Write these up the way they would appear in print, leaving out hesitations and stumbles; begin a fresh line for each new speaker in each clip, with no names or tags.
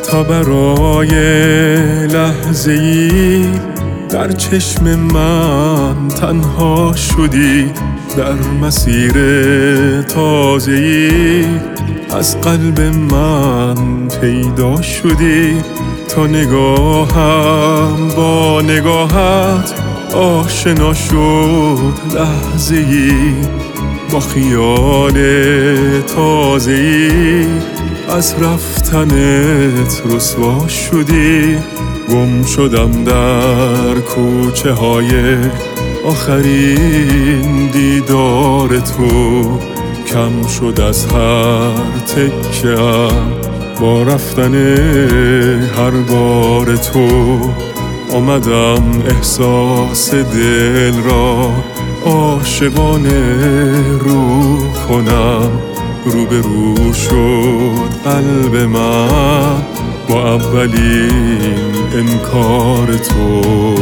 تا برای لحظه‌ای در چشم من تنها شدی، در مسیر تازه‌ای از قلب من پیدا شدی. تا نگاهم با نگاهت آشنا شد لحظه‌ای، با خیال تازه‌ای از رفتنت رسوا شدی. گم شدم در کوچه های آخرین دیدار تو، کم شد از هر تکه‌ام با رفتن هر بار تو. آمدم احساس دل را عاشقانه رو کنم، روبرو شد قلب من با اولین انکار تو.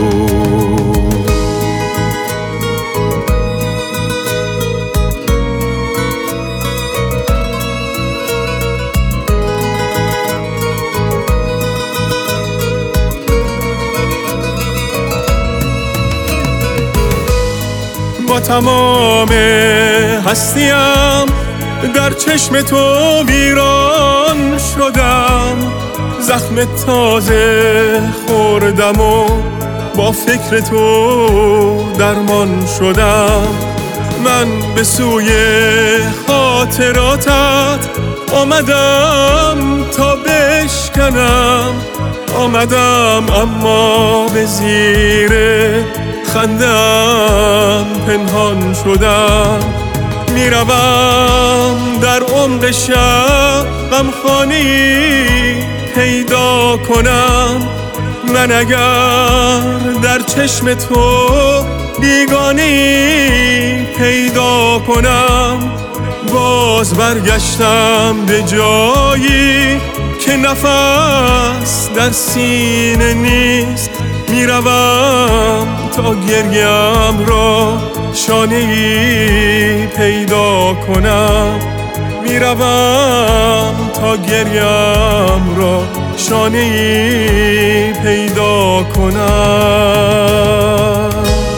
با تمام هستیم در چشم تو ویران شدم، زخم تازه خوردم و با فکر تو درمان شدم. من به سوی خاطراتت آمدم تا بشکنم، آمدم اما به زیر خندم پنهان شدم. میروم در عمق شب غمخوانی پیدا کنم، من اگر در چشم تو بیگانی پیدا کنم. باز برگشتم به جایی که نفس در سینه نیست، میروم تا گریم را شانه‌ای پیدا کنم، میروم تا گریم را شانه‌ای پیدا کنم.